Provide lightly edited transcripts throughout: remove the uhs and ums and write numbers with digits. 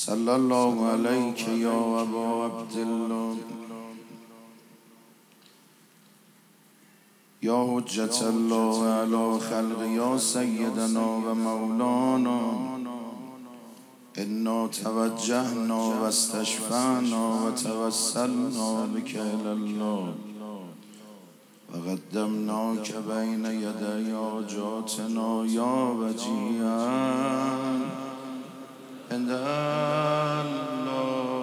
صلی الله علیک یا ابا عبدالله یا حجت الله علی خلق یا سیدنا و مولانا انا توجهنا و استشفعنا و توسلنا بک الی الله و قدمناک بین یدی حاجاتنا یا وجیها عند الله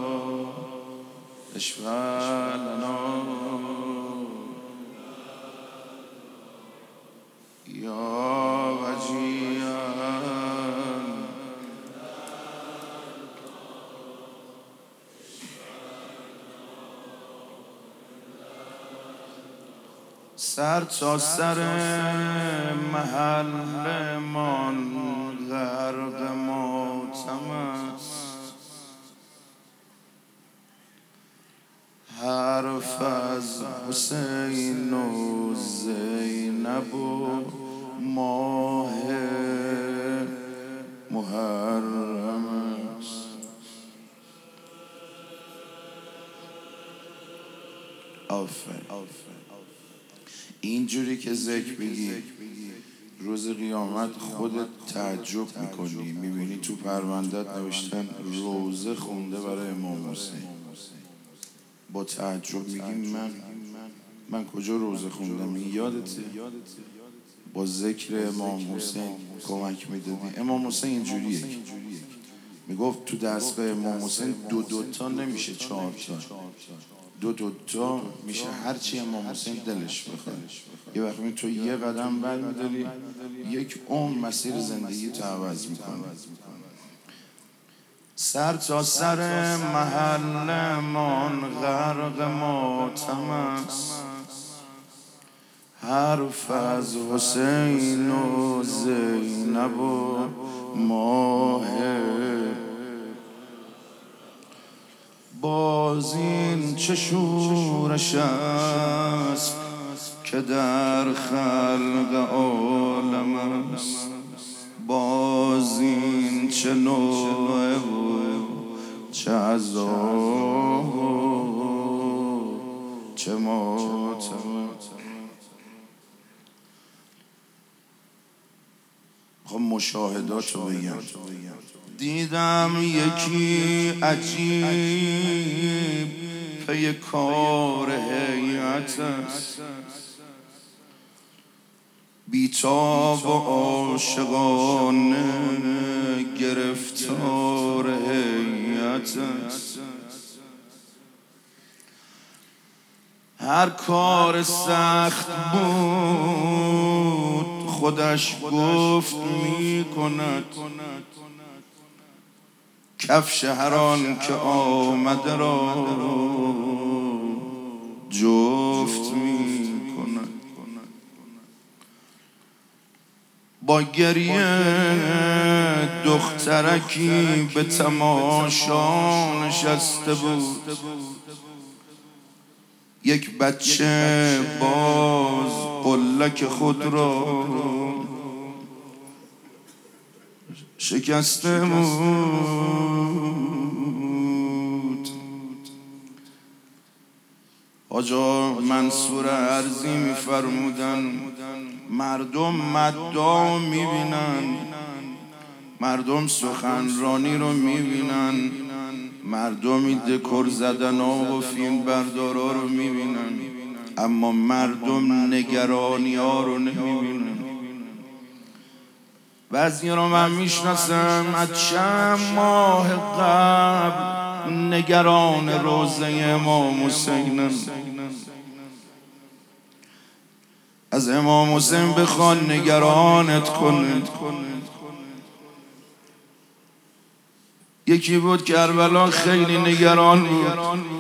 اشفع لنا یا وجیها. سر تا سر محل مان غرق ماتم است، حرف از حسین و زینب و ماه محرم است. اینجوری که ذکر بگی روز قیامت خودت تعجب میکنی، میبینی تو پروندت نوشتن روزه خونده برای امام حسین. با تعجب میگی من کجا روزه خوندم؟ یادته با ذکر امام حسین کمک میدادی؟ امام حسین اینجوریه، میگفت تو دستگاه امام حسین دو تا نمیشه 4 تا، دو تا میشه هرچی امام حسین دلش بخواد. یه وقتی تو یه قدم برمیداری یک عمر مسیر زندگی تو عوض میکنه. سر تا سر محل مان غرق ماتم است، حرف از حسین و زینب و ماه. باز این چه شورش است که در خلق عالم است، باز این چه نوعه و چه عذاب و چه ماتم. خب مشاهدات رو بگم. دیدم یکی عجیب پی کار هیئت است، بیتاب و عاشقانه گرفتار هیئت است. هر کار سخت بود خودش گفت می کند، کفش هر آن که آمده را جفت می کند. با گریه دخترکی به تماشا نشسته بود، یک بچه باز قلک خود را شکسته بود. حاجا منصور ارزی می‌فرمودن مردم مدعا می‌بینن، مردم سخنرانی رو می‌بینن، مردمی دکور زدن و فیلم بردارا رو می‌بینن، اما مردم نگرانی ها رو نمی‌بینن. بعضی رو من میشناسم از چند ماه قبل نگران روزه امام حسینن. از امام حسین بخوان نگرانت کنه. یکی بود کربلا خیلی نگران بود،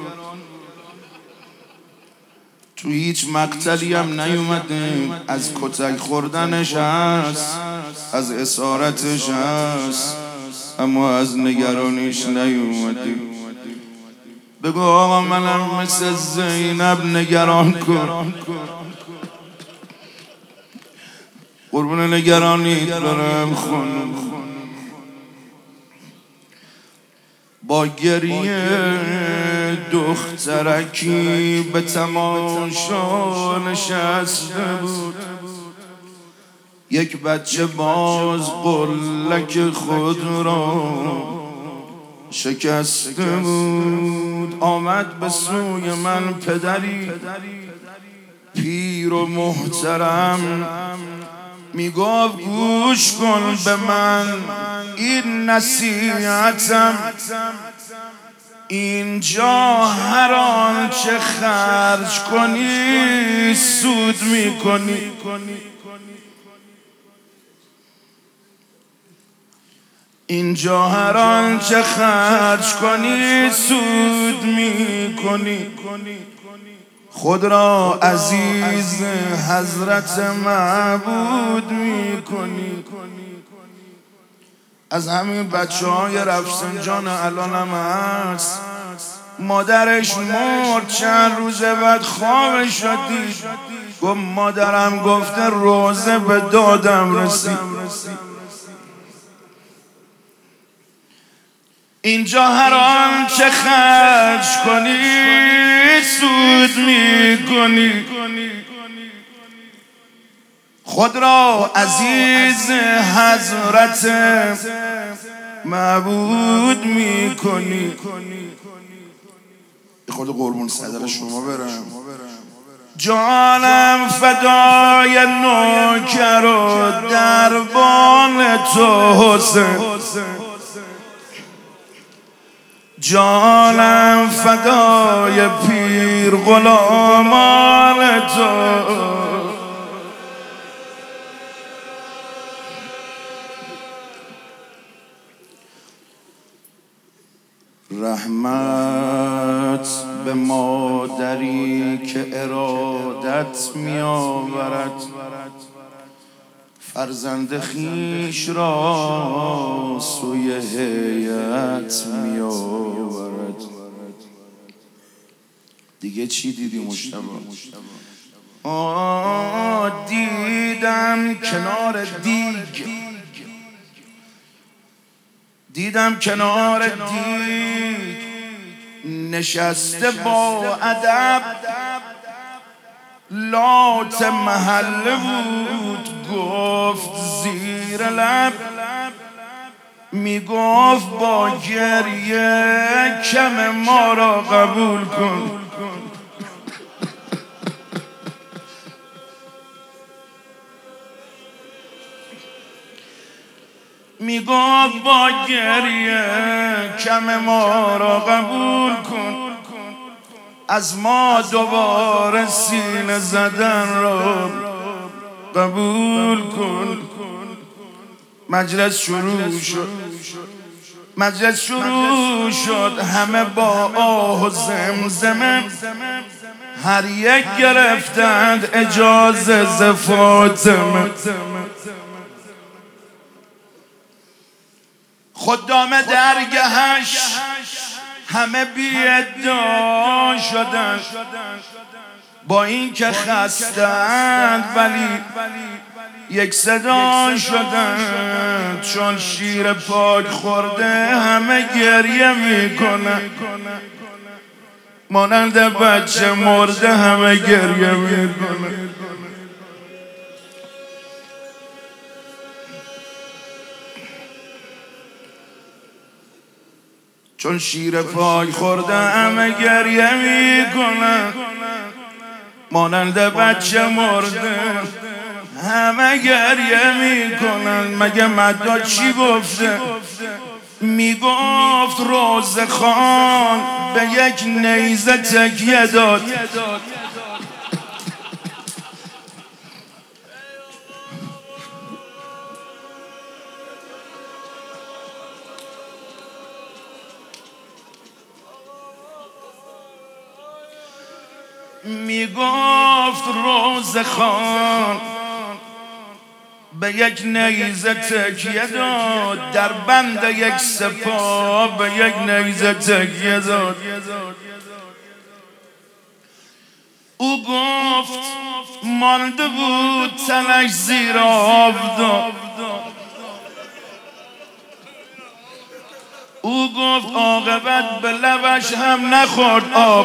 تو هیچ مقتلی هم نیومده، از کتک خوردنش هست، از اسارتش هست، اما از نگرانیش نیومده. بگو آقا منم مثل زینب نگران کن، قربون نگرانیت برم خانم. با گریه دخترکی به تماشا نشسته بود. یک بچه باز قلک خود را شکسته بود. آمد به سوی من پدری پیر و محترم، میگفت گوش کن به من این نصیحتم، اینجا هر آنچه خرج کنی سود میکنی. اینجا هر آنچه خرج کنی سود میکنی. خود را عزیز حضرت معبود میکنی. از همین بچه‌های رفسنجان الانم هست، مادرش مرد چند روز بعد خوابش را دید، گفت مادرم گفته روزه به دادم رسید. اینجا هر آنچه خرج کنی سود میکنی. خود را عزیز حضرت معبود میکنی. خود قربون صدر شما برم. جانم فدای نوکر و دربان تو حسین، جانم فدای پیر غلامان تو. رحمت به مادری که ارادت می آورد، فرزند خیش را سوی هیئت می آورد. دیگه چی دیدی مجتبی؟ دیدم کنار دیگ، دیدم کنار دیگ نشسته با ادب، لات محله بود، گفت زیر لب، میگفت با گریه کم ما را قبول کن. میگفت با گریه کم ما را قبول کن، از ما دوباره سینه زدن را قبول کن. مجلس شروع شد، همه با آه و زمزمه، هر یک گرفتند اجازه ز فاطمه. خدام درگهش همه بی ادعا شدن، با این که خستند ولی یک صدا شدن، چون شیر پاک خورده همه گریه میکنن، مانند بچه مرده همه گریه میکنن. چون شیر پاک خورده همه گریه میکنن، مانند بچه مرده همه گریه میکنن. مگه مدا چی گفته؟ میگفت روزه خان به یک نیزه تکیه داد، میگفت روزه خان به یک نیزه تکیه داد، در بند یک سپاه به یک نیزه تکیه داد. او گفت مانده بود تنش زیر آفتاب، او گفت عاقبت به لبش هم نخورد آب.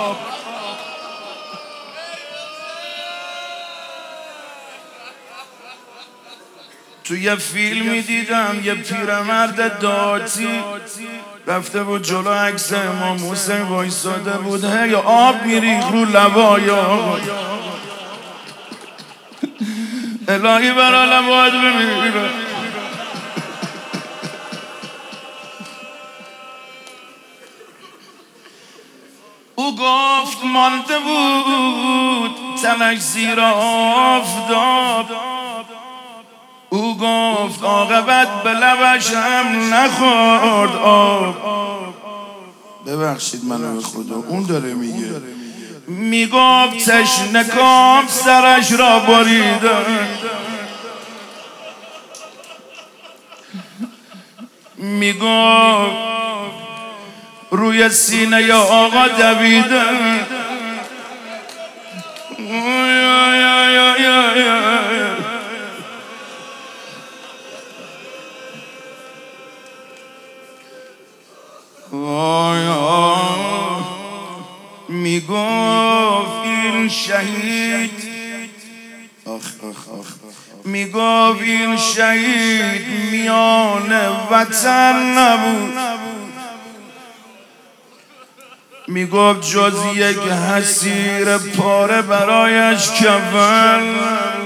تو یه فیلمی دیدم یه پیرمرد داتی رفته بود جلو عکس امام حسین وایساده بود، هی آب میریخت رو لبای آقا. الهی برا لبات بمیره. او گفت مانده بود تنش زیر آفتاب. او گفت عاقبت به لبش هم نخورد آب. ببخشید منو به خدا، اون داره میگه. میگفت تشنه کام سرش را بریدن، میگفت روی سینه یا آقا دویدن. میگفت این شهید، میگفت این شهید میان وطن نبود، میگفت جز یک حسیر پاره برایش کفن.